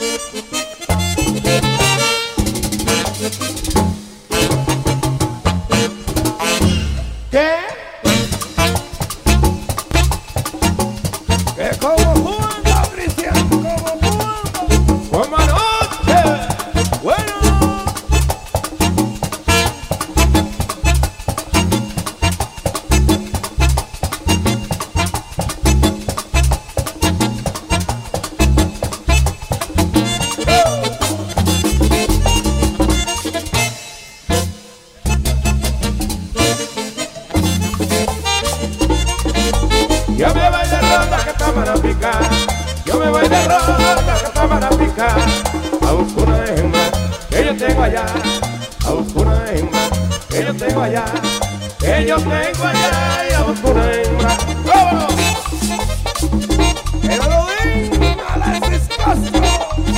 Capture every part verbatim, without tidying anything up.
Yo me voy de ronda que está para picar. Yo me voy de ronda que está para picar. A buscar una hembra que yo tengo allá. A buscar una hembra que yo tengo allá. Que yo tengo allá y a buscar una hembra. ¡Vámonos! ¡Que no lo den a las escasas!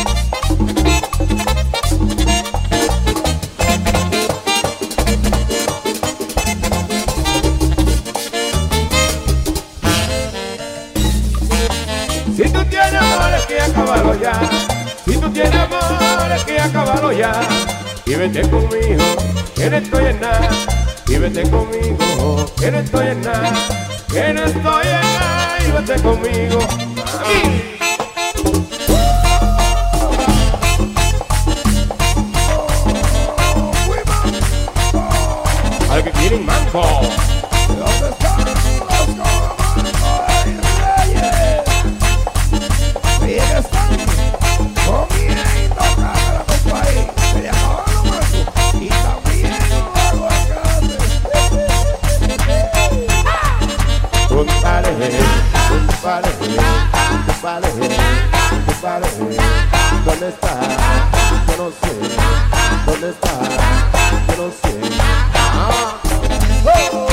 Si tú tienes amores que acabalo ya. Si tú tienes amores que acabalo ya. Y vete conmigo, que no estoy en nada. Y vete conmigo, que no estoy en nada. Que no estoy en nada. Y vete conmigo, mami. Al que quieren mango. ¿Dónde están los comandos y reyes? Y están comiendo cada país. Se le acaban los mangos y también los aguacates. Compare, compare, compare, compare. ¿Dónde está? Yo no sé. ¿Dónde está? Yo no sé. Ah. Oh.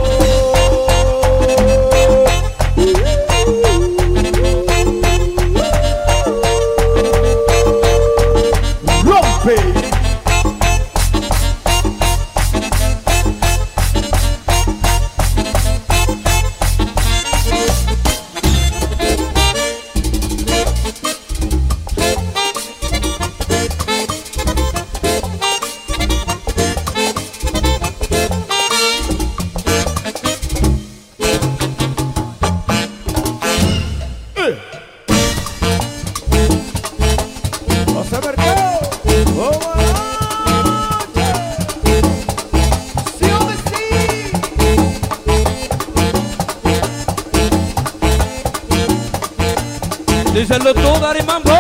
Díselo tú, Dari Mambo.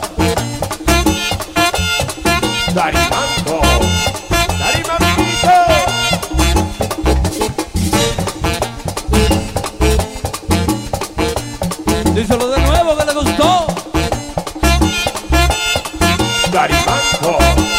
Dari Mambo. Dari Mambito. Díselo de nuevo que le gustó. Dari Mambo.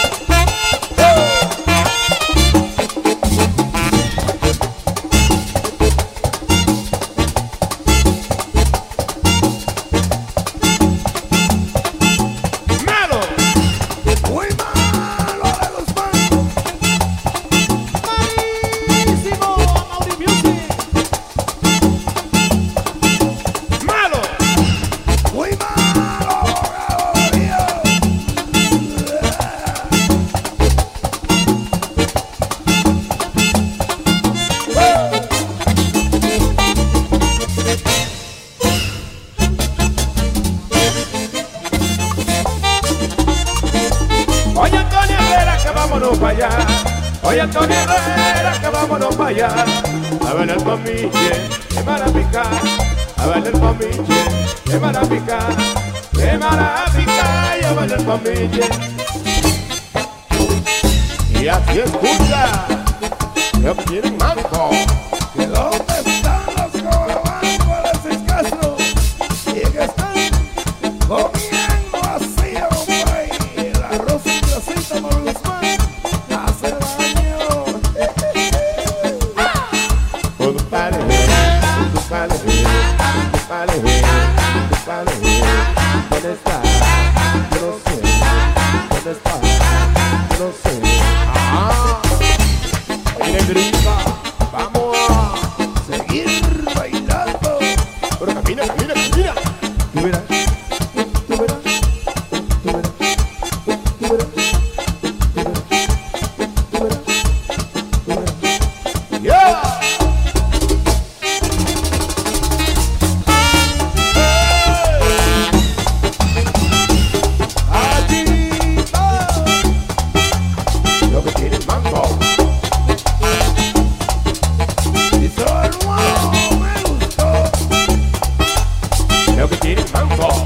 Oye Antonio Herrera que vámonos para allá. Oye Antonio Herrera que vámonos para allá. A ver el pamiche, de Marapica. A ver el pamiche, de Marapica. De Marapica y a ver el pamiche. Y así escucha. Yo quieren mango. ¿De dónde están los comandos? Les escaso. Y que están comiendo así, hombre. El arroz y grasita por los manos hace daño. Compare, compare, compare, compare. ¿Dónde está? Yo no sé. ¿Dónde está? Yo no sé. Ah, negrita, vamos a seguir bailando. Pero camina, camina, camina. Tú verás, tú verás, tú mambo.